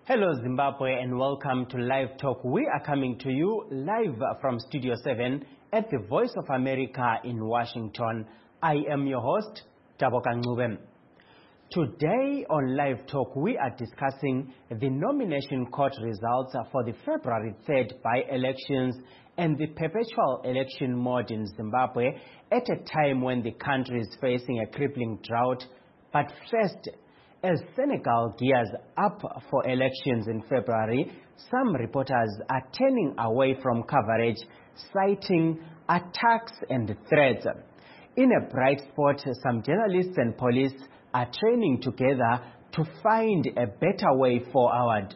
Hello Zimbabwe and welcome to Live Talk. We are coming to you live from Studio 7 at the Voice of America in Washington. I am your host, Taboka Ngube. Today on Live Talk, we are discussing the nomination court results for the February 3rd by-elections and the perpetual election mode in Zimbabwe at a time when the country is facing a crippling drought. But first, as Senegal gears up for elections in February, some reporters are turning away from coverage, citing attacks and threats. In a bright spot, some journalists and police are training together to find a better way forward.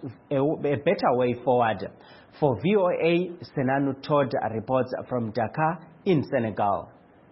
For VOA, Senanu Todd reports from Dakar in Senegal.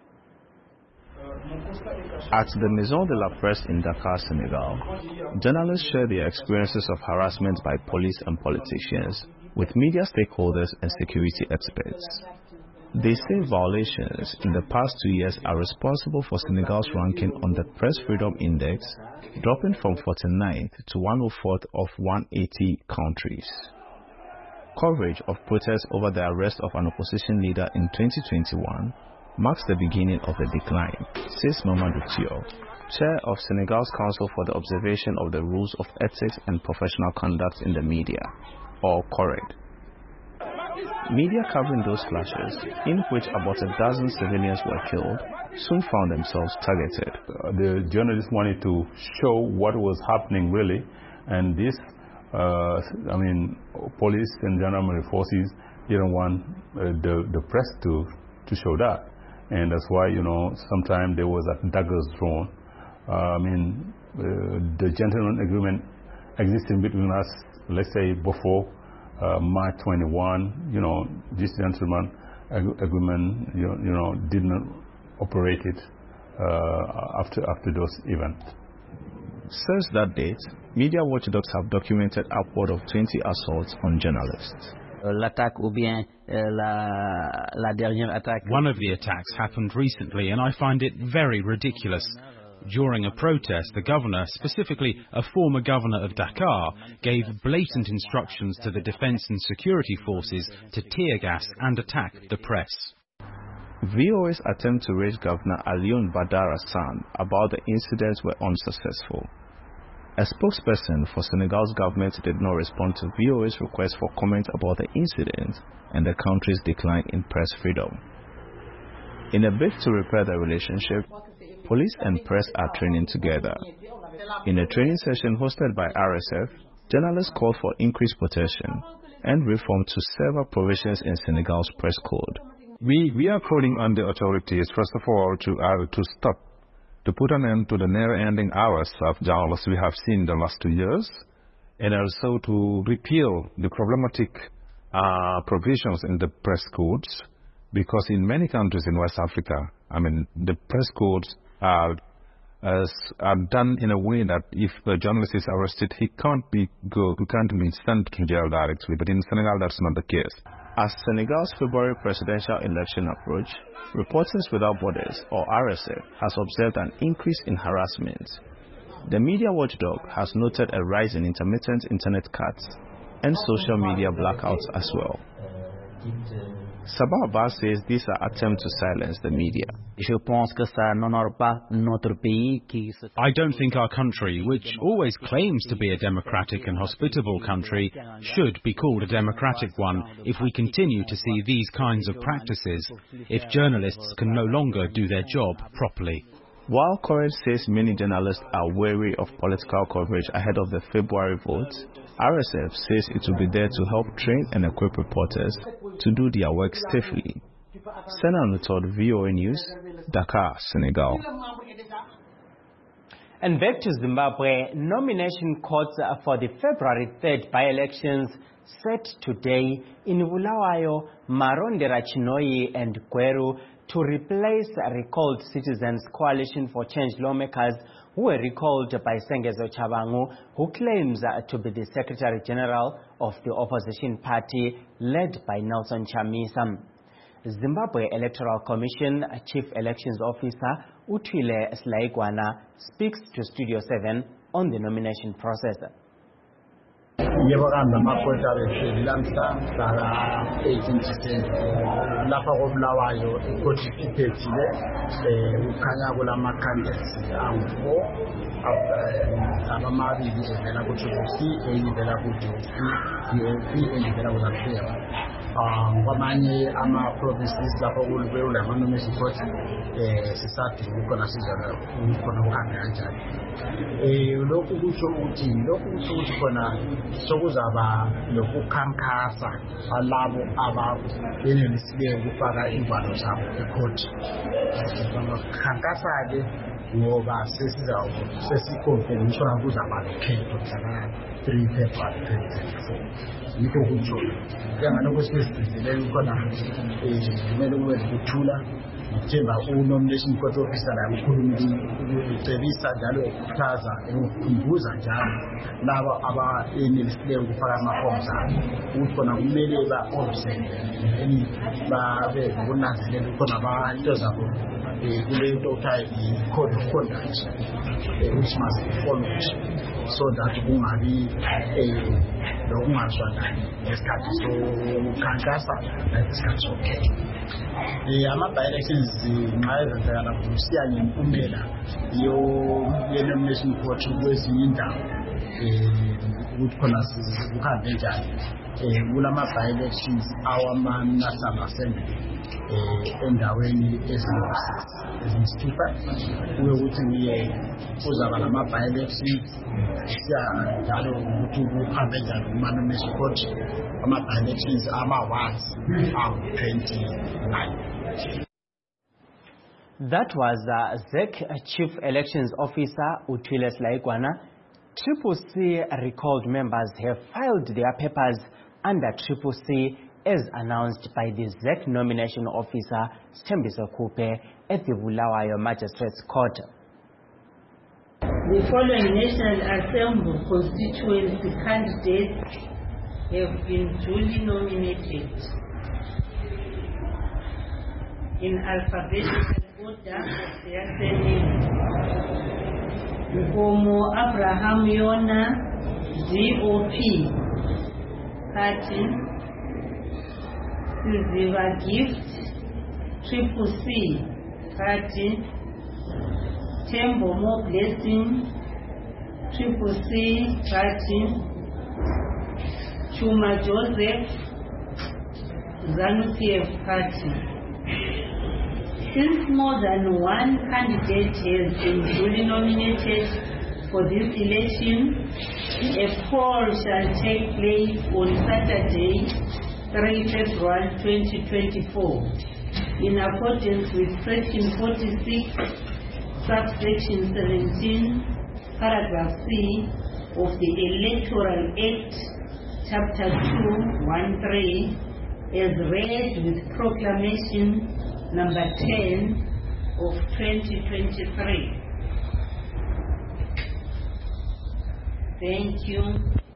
At the Maison de la Presse in Dakar, Senegal, journalists share their experiences of harassment by police and politicians with media stakeholders and security experts. They say violations in the past 2 years are responsible for Senegal's ranking on the Press Freedom Index, dropping from 49th to 104th of 180 countries. Coverage of protests over the arrest of an opposition leader in 2021 marks the beginning of a decline, says Mamadou Tio, chair of Senegal's Council for the Observation of the Rules of Ethics and Professional Conduct in the Media, or CORED. Media covering those clashes, in which about a dozen civilians were killed, soon found themselves targeted. The journalists wanted to show what was happening really, and this, police and gendarmerie forces didn't want the press to show that. And that's why, sometimes there was daggers thrown. The gentleman agreement existing between us, let's say before March 21, this gentleman agreement, did not operate it after those events. Since that date, media watchdogs have documented upward of 20 assaults on journalists. One of the attacks happened recently, and I find it very ridiculous. During a protest, the governor, specifically a former governor of Dakar, gave blatant instructions to the defense and security forces to tear gas and attack the press. VOA's attempt to reach Governor Alioune Badara Sane about the incidents were unsuccessful. A spokesperson for Senegal's government did not respond to VOA's request for comment about the incident and the country's decline in press freedom. In a bid to repair the relationship, police and press are training together. In a training session hosted by RSF, journalists called for increased protection and reform to several provisions in Senegal's press code. We are calling on the authorities, first of all, to put an end to the never-ending hours of journalists we have seen the last 2 years, and also to repeal the problematic provisions in the press codes, because in many countries in West Africa, the press codes are done in a way that if the journalist is arrested, he can't be sent to jail directly. But in Senegal, that's not the case. As Senegal's February presidential election approached, Reporters Without Borders, or RSF, has observed an increase in harassment. The media watchdog has noted a rise in intermittent internet cuts and social media blackouts as well. Sabah Abbas says these are attempts to silence the media. I don't think our country, which always claims to be a democratic and hospitable country, should be called a democratic one if we continue to see these kinds of practices, if journalists can no longer do their job properly. While CORED says many journalists are wary of political coverage ahead of the February votes, RSF says it will be there to help train and equip reporters to do their work safely. Senanu Todd, VOA News, Dakar, Senegal. And back to Zimbabwe, nomination courts for the February 3rd by-elections set today in Bulawayo, Marondera Chinoi and Gweru to replace recalled Citizens Coalition for Change lawmakers who were recalled by Sengezo Chabangu, who claims to be the Secretary General of the opposition party led by Nelson Chamisa. Zimbabwe Electoral Commission Chief Elections Officer Utwile Slaigwana speaks to Studio 7 on the nomination process. Yebo kambe amaphoyisa behleli lamhla mhlaka 18 December lapha koBulawayo ikhothi iphethile ukhanya kulama candidates angu-4 abamabili evela ku-TCC eyivela ku-DOP eyivela ku-Zaphela kwamanye ama-provinces lapho kulama-nomination court sisadinga ukhona sizana ukhona uhambe kanjani lokhu kusho ukuthi khona sokuzaba lokukhankasa alabo ababenelisileyo ukufaka imvalo zabo ekhoti bangakhankasa-ke ngoba sesikonfirm ngisho kuzaba lokhetho mhlaka 3 February 2024 yikho kutsho njengalokho sesizilele khona kumele kube ukuthula ngithemba u-nomination court officer la ukhulumicebisa njalo ukukhuthaza ukukhumbuza njalo laba abayenelisileyo ukufaka amaforms abo ukuthi khona kumele ba-observe babe nokunanzelela khona into zabo kule nto okuthiwa i-code of conduct which must be followed so that kungabi lokungazwakali ngesikhathi sokukhankasa ngesikhathi sokhetho. Ama-by-elections nxa ezenzakala kusiya ngempumela ye-nomination court kwezinye indawo ukuthi khona kuhambe njani kulama-by-elections awama-national assembly endaweni eziyisithupha kube ukuthi kuzaba lama-by-elections siya njalo ukuthi kuhambe njani kuma-nomination court ama-by-elections ama-wards angu-29. That was ZEC Chief Elections Officer Uthile Slaigwana. CCC recalled members have filed their papers under CCC as announced by the ZEC Nomination Officer Sthembiso Khuphe at the Bulawayo Magistrates Court. The following National Assembly constituency candidates have been duly nominated in alphabetical order of their surnames. Nkomo Abraham Yona, DOP, Party. Silva Gift, CCC, Party. Tembo Mo Blessing, CCC, Party. Chuma Joseph, ZANU-PF Party. Since more than one candidate has been duly nominated for this election, a poll shall take place on Saturday, 3 February 2024, in accordance with Section 46, Subsection 17, Paragraph C of the Electoral Act, Chapter 213, as read with Proclamation Number 10 of 2023. Thank you.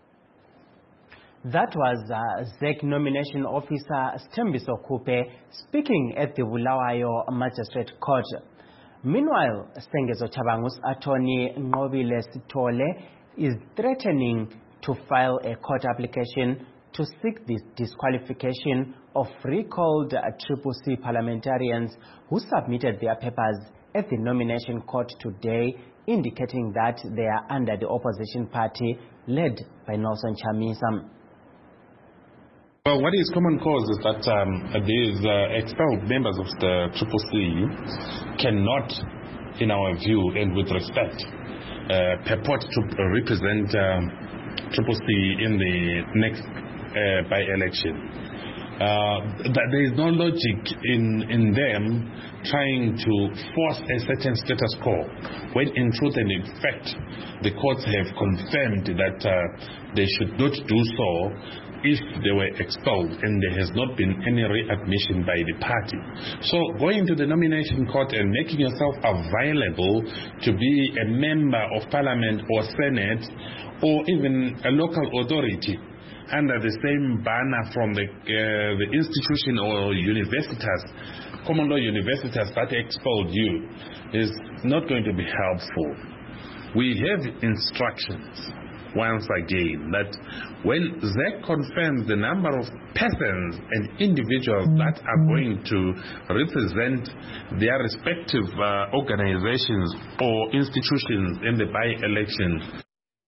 That was ZEC Nomination Officer Sthembiso Khuphe speaking at the Bulawayo Magistrate Court. Meanwhile, Sengezo Chabangu's attorney Nqobile Sithole is threatening to file a court application to seek the disqualification of recalled CCC parliamentarians who submitted their papers at the nomination court today, indicating that they are under the opposition party led by Nelson Chamisa. Well, what is common cause is that these expelled members of the CCC cannot, in our view and with respect, purport to represent CCC in the next by-election. There is no logic in them trying to force a certain status quo when in truth and in fact the courts have confirmed that they should not do so if they were expelled and there has not been any readmission by the party. So going to the nomination court and making yourself available to be a member of parliament or senate or even a local authority under the same banner from the institution or universitas, common law universitas that expelled you, is not going to be helpful. We have instructions once again that when ZEC confirms the number of persons and individuals that are going to represent their respective organizations or institutions in the by-election.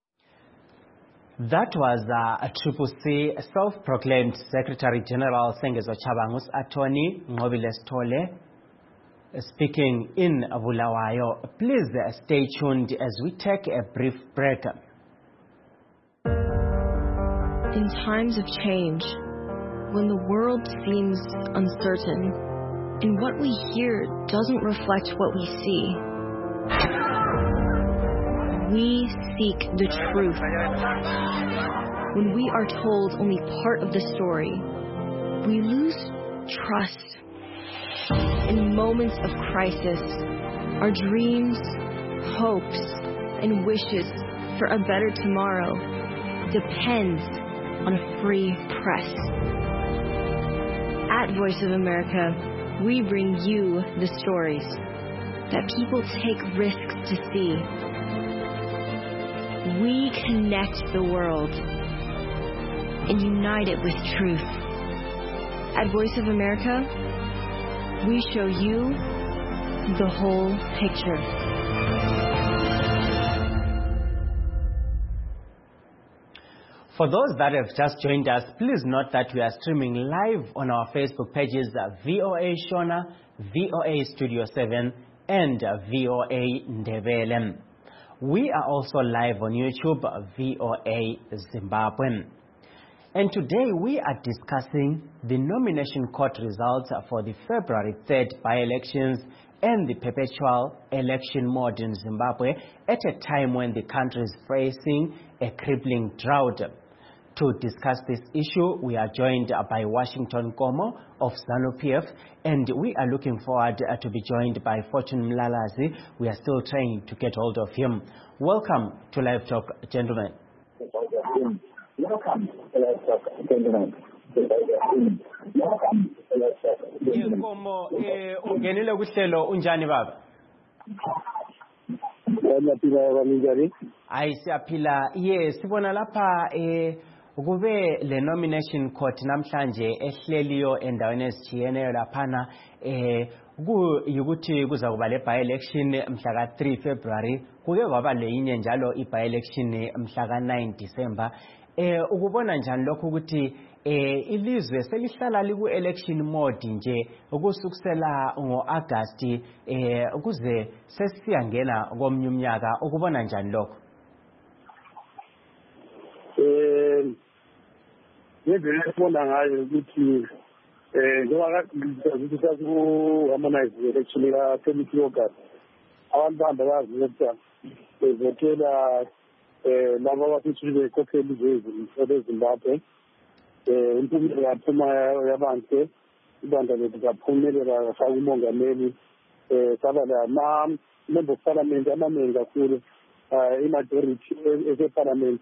That was a Triple C self-proclaimed Secretary General Sengezo Chabangus Attorney Ngobile Stole speaking in Bulawayo. Please stay tuned as we take a brief break. In times of change, when the world seems uncertain and what we hear doesn't reflect what we see, we seek the truth. When we are told only part of the story, we lose trust. In moments of crisis, our dreams, hopes, and wishes for a better tomorrow depends on a free press. At Voice of America, we bring you the stories that people take risks to see. We connect the world and unite it with truth. At Voice of America, we show you the whole picture. For those that have just joined us, please note that we are streaming live on our Facebook pages VOA Shona, VOA Studio 7, and VOA Ndebele. We are also live on YouTube, VOA Zimbabwe. And today we are discussing the nomination court results for the February 3rd by-elections and the perpetual election mode in Zimbabwe at a time when the country is facing a crippling drought. To discuss this issue, we are joined by Washington Komo of ZANU-PF, and we are looking forward to be joined by Fortune Mlalazi. We are still trying to get hold of him. Welcome to Live Talk, gentlemen. Welcome to Live Talk, gentlemen. Komo, ungenile kuhlelo unjani baba? Hayi siyaphila. Yes, sibona lapha kube le nomination court namhlanje ehleliyo endaweni ezitshiyeneyo laphana kuyikuthi kuza kuba le by-election mhla ka-3 February, kuke kwaba leyinye njalo i-by-election mhla ka-9 December. Ukubona njani lokho ukuthi ilizwe selihlala liku-election mode nje ukusukusela ngo-August ukuze sesiyangena komnye umnyaka, ukubona njani lokho? Ngendlela esibona ngayo ukuthi njengoba saku-harmonize election ka-20 August, abantu bahamba bayazivota bevotela laba abafithi bekhokheli zeZimbabwe. Impumela yaphuma yabantu, ibandla lethu kaphumelela kafaka umongameli, saba la-member of parliament amaningi kakhulu, i-majority eseparliament.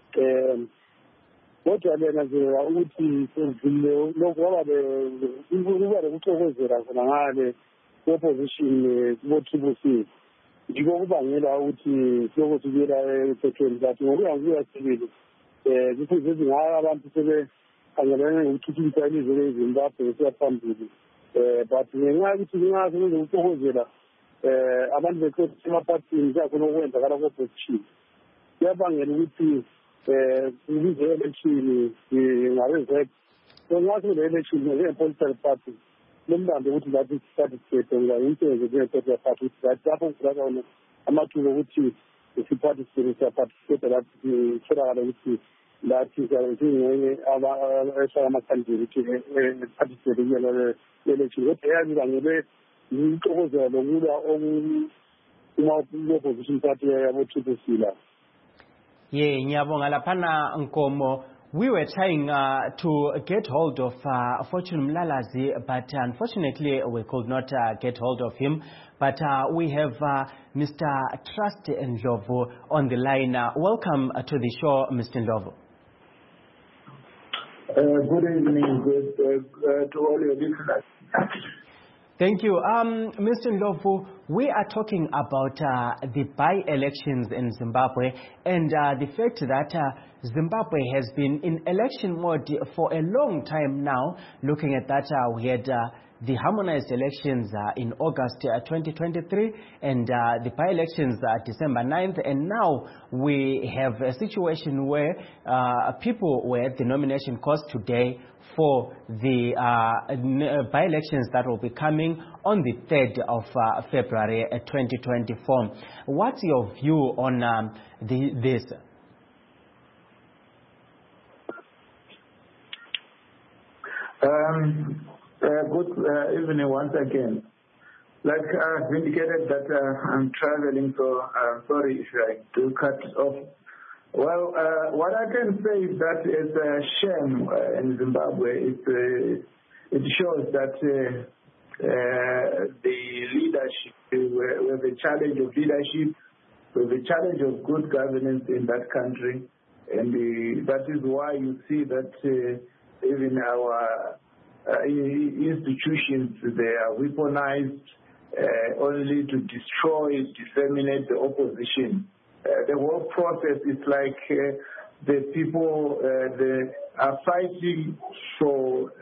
Kodwa lena nje ukuthi lokhu kwaba lokuxokozela khona ngale opposition bo-Triple C. Yiko kubangela ukuthi siloko sibuyela ephethweni kathi ngokuya ngokuya sibili kufuze zingaka abantu sebekhangelane ngokuthuthukisa ilizwe leZimbabwe siyaphambili. But ngenxa yokuthi kungaze kwenze ukuxokozela abantu bekhothi emaphathini kuyakhona okwenzakala ko-opposition, kuyabangela ukuthi kubize election ngabe-ZEC. So nxa sekule-election njenge-political party lomlando ukuthi lathi siparticipate ngayintenze njenge-political party ukuthi lathi lapho kutholakala amathuba okuthi siparticipate siyaparticipate lathi kutholakala ukuthi lathi siyingxenye ehlala amakhandidate ukuthi participate kuyona le-election. Kodwa eyazibangele ukuxokozela lokulwa kuma-opposition party yabo-Triple C la. Yeah, ngiyabonga laphana Nkomo. We were trying to get hold of Fortune Mlalazi, but unfortunately we could not get hold of him. But we have Mr. Trust Ndlovu on the line. Welcome to the show, Mr. Ndlovu. Good evening, to all your listeners. Thank you. Mr. Ndlovu, we are talking about the by-elections in Zimbabwe and the fact that Zimbabwe has been in election mode for a long time now. Looking at that, we had the harmonized elections in August 2023 and the by-elections December 9th, and now we have a situation where people were at the nomination course today for the by-elections that will be coming on the 3rd of February 2024. What's your view on this? Good evening once again. Like I've indicated that I'm traveling, so sorry if I do cut off. Well, what I can say is that it's a shame in Zimbabwe. It shows that the leadership, with the challenge of leadership, with the challenge of good governance in that country, and that is why you see that even our institutions, they are weaponized only to destroy, disseminate the opposition. The whole process is like the people they are fighting for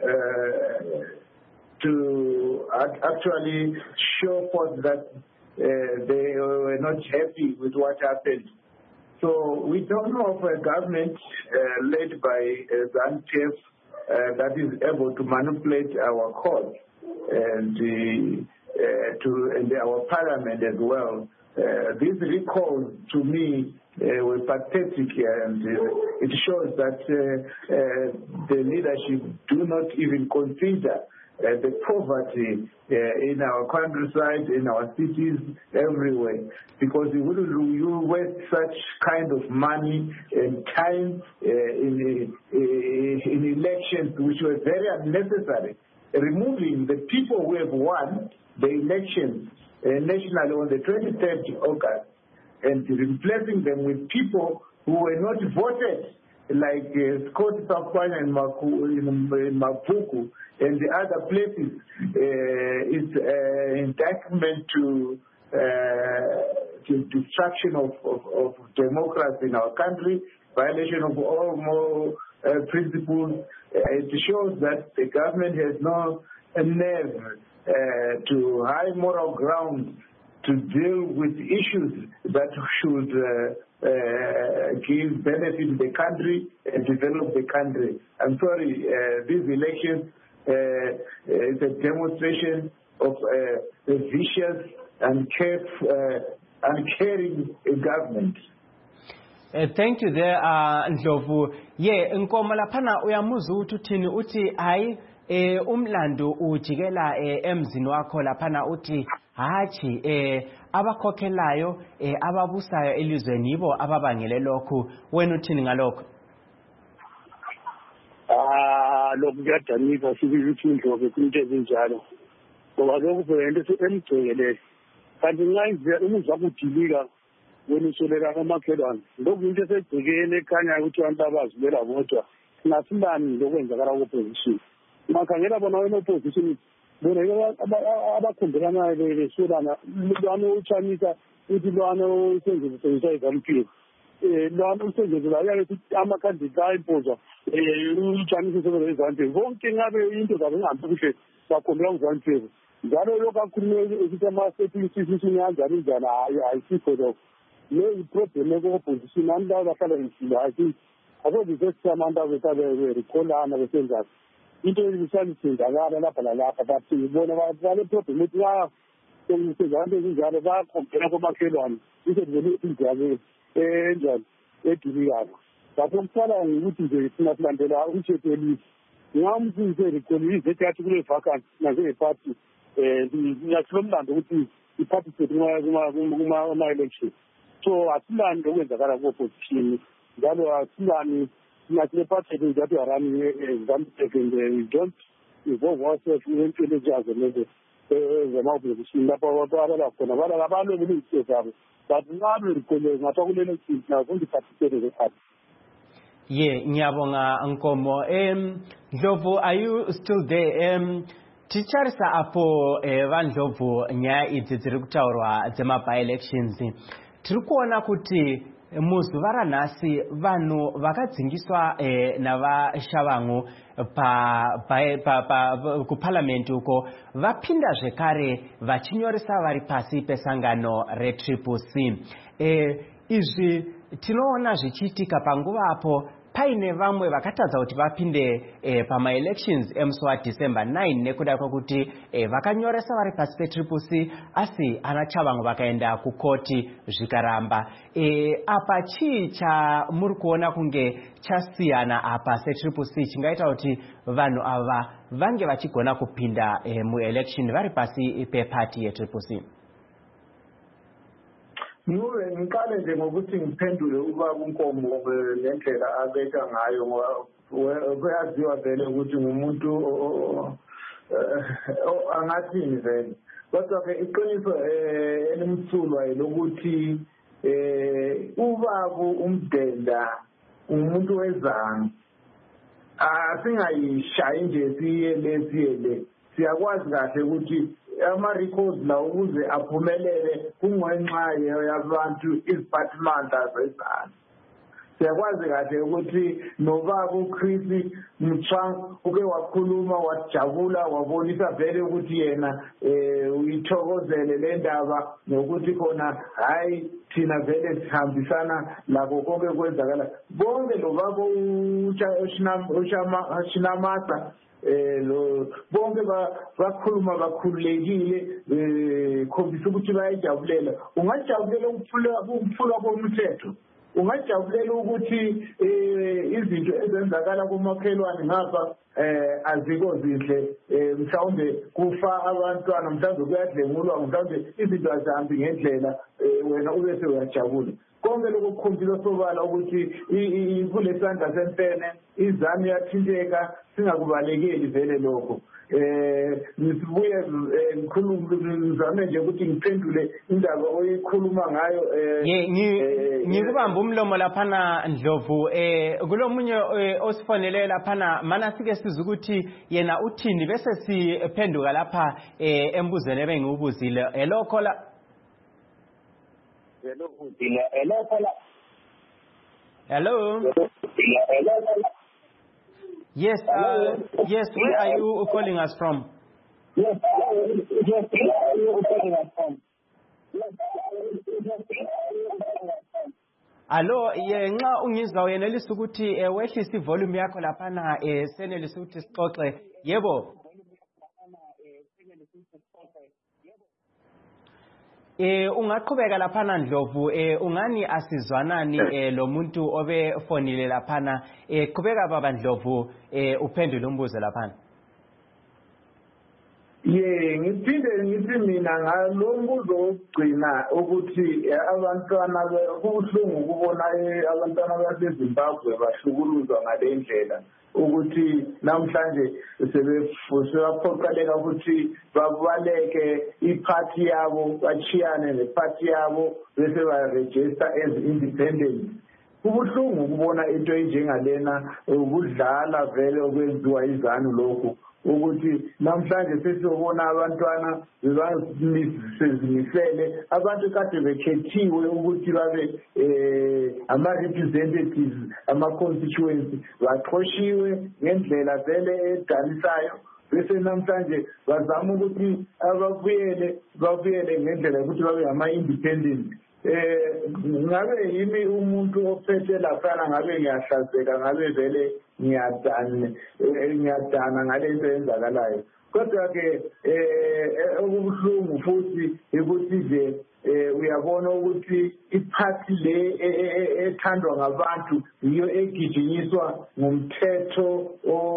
to actually show forth that they were not happy with what happened. So we don't know of a government led by ZANU-PF that is able to manipulate our courts and our parliament as well. These recalls to me were pathetic, and it shows that the leadership do not even consider the poverty in our countryside, in our cities, everywhere. Because you waste such kind of money and time in elections which were very unnecessary, removing the people who have won the elections nationally on the 23rd of August and replacing them with people who were not voted, like Scott Safwan and Mapuku and the other places. It's indictment to destruction of democracy in our country, violation of all moral principles. It shows that the government has no nerve to high moral ground to deal with issues that should give benefit to the country and develop the country. I'm sorry, these elections is a demonstration of a vicious and uncaring government. Thank you there, Ndlovu. Nkomo laphana uyamuza uthini uthi hayi umlando ujikela emzini wakho laphana uthi hathi abakhokhelayo ababusayo elizweni yibo ababangele lokhu, wena uthini ngalokho? Lokhu kuyadanisa sibili ukuthi Ndlovu into ezinjalo ngoba lokhu kuyinto emgcekelele kanti nxa umuzwa kudilika wena usolela kamakhelwane lokhu into esegcekeni ekhanyayo ukuthi abantu abazimela bodwa singasilani lokwenzakala ku-opposition. Makhangela bona wena opposition bona abakhumbelanayo besolana lwana utshanisa uthi lwana usenzisa iZANU-PF lwana usenzela yakuthi amakhandidate ayimpoza utshanisa usebenza iZANU-PF bonke ngabe into zabo ingahambi kuhle bakhombela uZANU-PF njalo lokho akhulume ukuthi ama-settlement kanjani njani ayisikho lokho le iproblem eko-opposition abantu abahlala besila asozisethi abantu berekholana besenzani into elisalisindakala lapha lalapha but ibona bale problem ukuthi senzanto ezinjalo bayakhompela komakhelwane isevele injalo enjani edilikayo but okusala ngukuthi nje thina silandela umthetho welizwe ngamsise recall izethu yathi kule vacancy nanjengeparty ngiyasilomlando ukuthi i-participate kuma-election so asilani okwenzakala ku-opposition njalo asilani nathi party that we are running we don't involve ourselves in ezazo lezi zama-opposition lapho abala khona abalwe kuley'sio zabo but ngabe rikhole ngapha kule-election nazo ndiparticipate ze-party. Ngiyabonga Nkomo. Ndlovu, are you still there? ticharisa apo vandlovhu nyaya idzi dziri kutaurwa dzema-by-elections tiri kuona kuti muzuva ranhasi vanhu vakadzingiswa navashavangu kuparliament uko vapinda zvekare vachinyoresa vari pasi pesangano retriple C. Izvi tinoona zvichiitika panguva apo paine vamwe vakatadza kuti vapinde pama-elections emusi waDecember 9 nekuda kwekuti vakanyoresa vari pasi petriple C asi ana Chavangu vakaenda kukoti zvikaramba. Apa chii chamuri kuona kunge chasiyana apa setriple C chingaita kuti vanhu ava vange vachigona kupinda muelection vari pasi pepati yetriple C? Ngiqale nje ngokuthi ngiphendule ubaba uNkomo ngendlela abeka ngayo ngoba kuyaziwa vele ukuthi ngumuntu angathini vele. Kodwa-ke iqiniso elimsulwa lokuthi ubaba uMdenda umuntu wezanga. Singayishayi nje siyele siyakwazi kahle ukuthi ama-records la ukuze aphumelele kungenxa yabantu iziphathimandla zezana. Siyakwazi kahle ukuthi nobaba uChris Mchang uke wakhuluma wajabula wabonisa vele ukuthi yena uyithokozele le ndaba nokuthi khona hayi thina vele sihambisana labo konke kwenzakala. Bonke lo baba uShinamasa bonke bakhuluma bakhululekile khombisa ukuthi bayajabulela. Ungajabulela ukuphulwa komthetho, ungajabulela ukuthi izinto ezenzakala kumakhelwane ngapha azikho zinhle, mhlawumbe kufa abantwana, mhlawumbe kuyadlengulwa, mhlawumbe izinto azihambi ngendlela, wena ube sewuyajabula. Konke lokho kukhombisa sobala ukuthi kule sandla sempene izanu yathinteka, singakubalekeli vele lokho. Nisibuye ngizame nje ukuthi ngiphendule indaba oyikhuluma ngayo. Ngikubamba umlomo laphana Ndlovu, kulomunye osifonele laphana mana sike siza ukuthi yena uthini bese siphenduka lapha embuzweni ebengiwubuzile. Hello caller. Hello. Yes, yes, where are you calling us from? Yes, where are you calling us from? Allo, nxa ungizwa uyenelisa ukuthi wehlisa ivolume yakho laphana senelisa ukuthi sixoxe. Yebo. Ungaqhubeka laphana Ndlovu, ungani asizwanani lo muntu obefonile laphana, qhubeka baba Ndlovu uphendule umbuzo laphana. Ngiphinde ngithi mina ngalo mbuzo wokugcina ukuthi abantwana kubuhlungu ukubona abantwana baseZimbabwe bahlukuluzwa ngale ndlela, ukuthi namhlanje sebephoqeleka ukuthi babaleke iphathi yabo bachiyane nephathi yabo bese baregister as independent. Kubuhlungu ukubona into enjengalena, ukudlala vele okwenziwa izanu lokhu, ukuthi namhlanje sesizobona abantwana sezimisele, abantu kade bekhethiwe ukuthi babe ama-representatives, ama-constituency, baxhoshiwe ngendlela vele edanisayo, bese namhlanje bazama ukuthi babuyele ngendlela yokuthi babe ama-independent. Ngabe yimi umuntu ophethe laphana, ngabe ngiyahlazeka, ngabe vele ngiyadana ngale nto eyenzakalayo. Kodwa-ke okubuhlungu futhi ukuthi nje uyabona ukuthi iphathi le ethandwa ngabantu yiyo egijinyiswa ngumthetho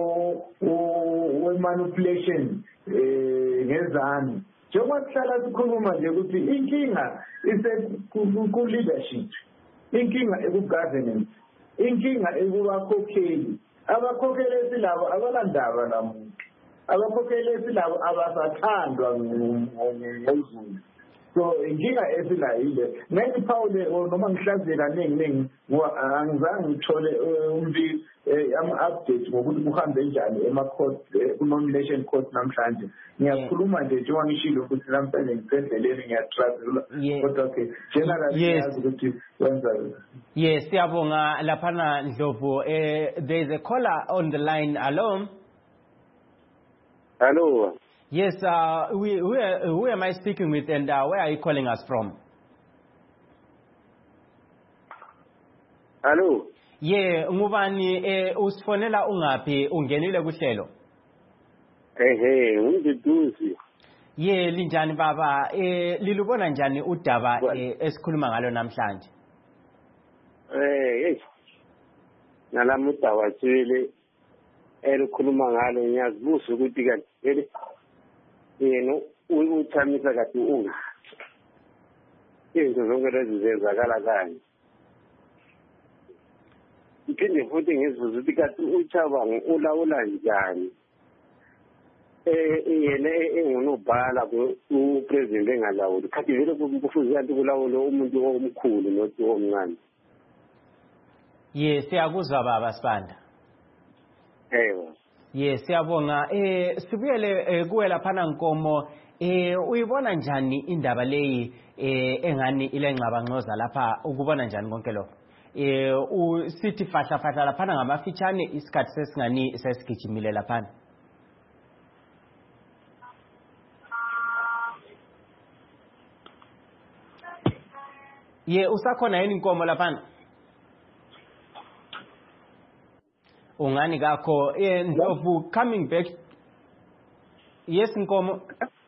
we-manipulation ngezanu. Njengoba sihlala sikhuluma nje ukuthi inkinga ku-leadership, inkinga eku-governance, inkinga ekubakhokheli. Abakhokheli esilabo abalandaba namuntu, abakhokheli esilabo abasathandwa ngozulu. So inkinga esila ile next Paul noma ngihlazela ningi angizange ngithole umbi update ngokuthi kuhambe njani ema-court ku-nomination court namhlanje. Ngiyakhuluma nje njengoba ngishilo ukuthi namhlanje ngisendleleni ngiyatravel kodwa okay generally ngiyazi ukuthi wenza. Yes, siyabonga laphana Ndlovu. There is a caller on the line. Hello. Hello. Yes, who am I speaking with, and where are you calling us from? Hello. Yeah, ngubani usifonela ungaphi ungenile kuhlelo? Ungiduzi. Yeah, linjani baba? Lilubona njani udaba esikhuluma ngalo namhlanje? Nalama udaba sile elikhuluma ngalo ngiyazibuza ukuthi kanti yena uthamisa kade unga. Izinto zonke lezi zenzakala kanje. Iphinde futhi ngizibuza ukuthi kade uChabangu ulawula njani. Yena engunobhala upresident engalawuli. Kade vele kufuze kanti kulawula umuntu omkhulu nothi omncane. Yes, siyakuzwa baba Sibanda. Yes, siyabonga. Sibuyele kuwe laphana Nkomo. Uyibona njani indaba leyi engani ile ngcabangcoza lapha ukubona njani konke lokho? Usithi fahla laphana ngamafitshane isikhathi sesingani sesigijimile laphana. Usakhona yini Nkomo laphana? Ungani kakho Ndlovu coming back. Yes Nkomo.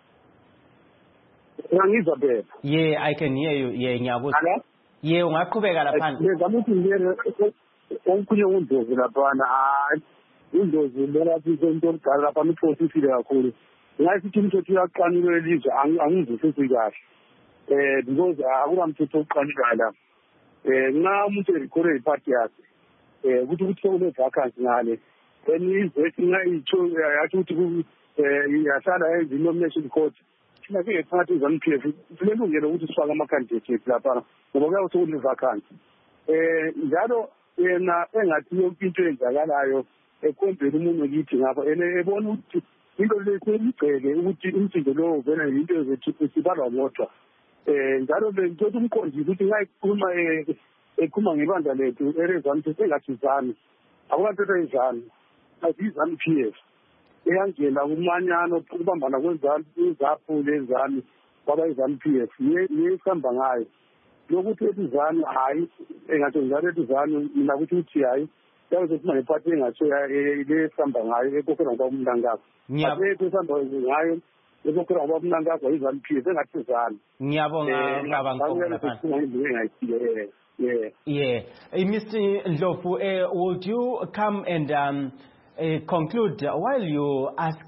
Ngizwa bebe. Yeah, I can hear you. Yeah, ngiyakuzwa. Yeah, ungaqhubeka laphana. Ngamuthi ngiyere onkunye uNdlovu laphana. uNdlovu lena into olugala lapha imikhosi ifile kakhulu. Ngasithi umthetho uyaqanile elizwe angizwisisi kahle. Because akulamthetho oqanikayo la. Nxa umuntu erekhore iparty yakhe ukuthi kune vacancy ngale then izethi ngayitho yathi ukuthi yahlala nomination court thina ke phakathi ZANU-PF silelungelo ukuthi sifake ama-candidates lapha ngoba kuyakuthi kune vacancy njalo yena engathi yonke into eyenzakalayo ekhombela umuntu kithi ngapha ebona ukuthi into lesigceke ukuthi umsindo lowo vele into ezethu sibalwa bodwa njalo bengithi umqondisi ukuthi ngayikhuluma ekhuluma ngebandla lethu erezami sengathi ZANU akulanto ezanu azizanu-PF eyangena kumanyano ukubambana kwezanu izaphu lezanu kwaba izanu-PF yesihamba ngayo lokuthi ethi ZANU hayi engathi njalo ethi ZANU mina ukuthi uthi hayi yaze kuma nephathi engathi lesihamba ngayo ekhokhela kwabumlangakho abethi esihamba ngayo ekhokhela kwabumlangakho izanu-PF engathi ZANU. Ngiyabonga baba Nkomo lapha. Yeah. Mr. Ndlovu, would you come and conclude while you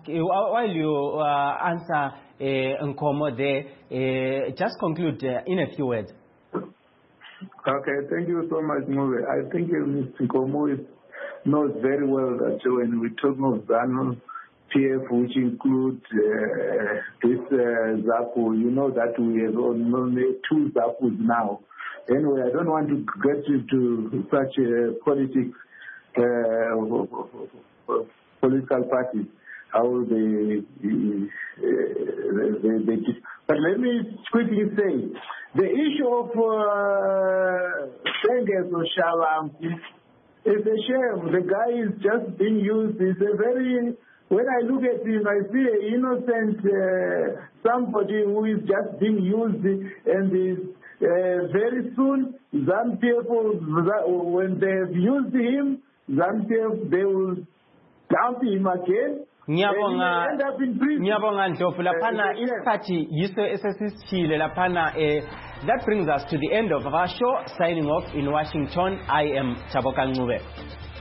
answer Nkomo there? Just conclude in a few words. Okay, thank you so much, Ngube. I think Mr. Nkomo knows very well that when we talk of ZANU-PF, which includes this ZAPU, you know that we have only 2 ZAPUs now. Anyway, I don't want to get into such politics, political parties, how they but let me quickly say, the issue of Senges or Shabangu is a shame. The guy is just being used. It's a very, when I look at him, I see an innocent somebody who is just being used and is very soon, ZANU-PF, when they've used him, ZANU-PF, they will dump him again. Ngiyabonga Ndlovu laphana isikhathi yiso esesisithile laphana. That brings us to the end of our show. Signing off in Washington, I am Taboka Ncube.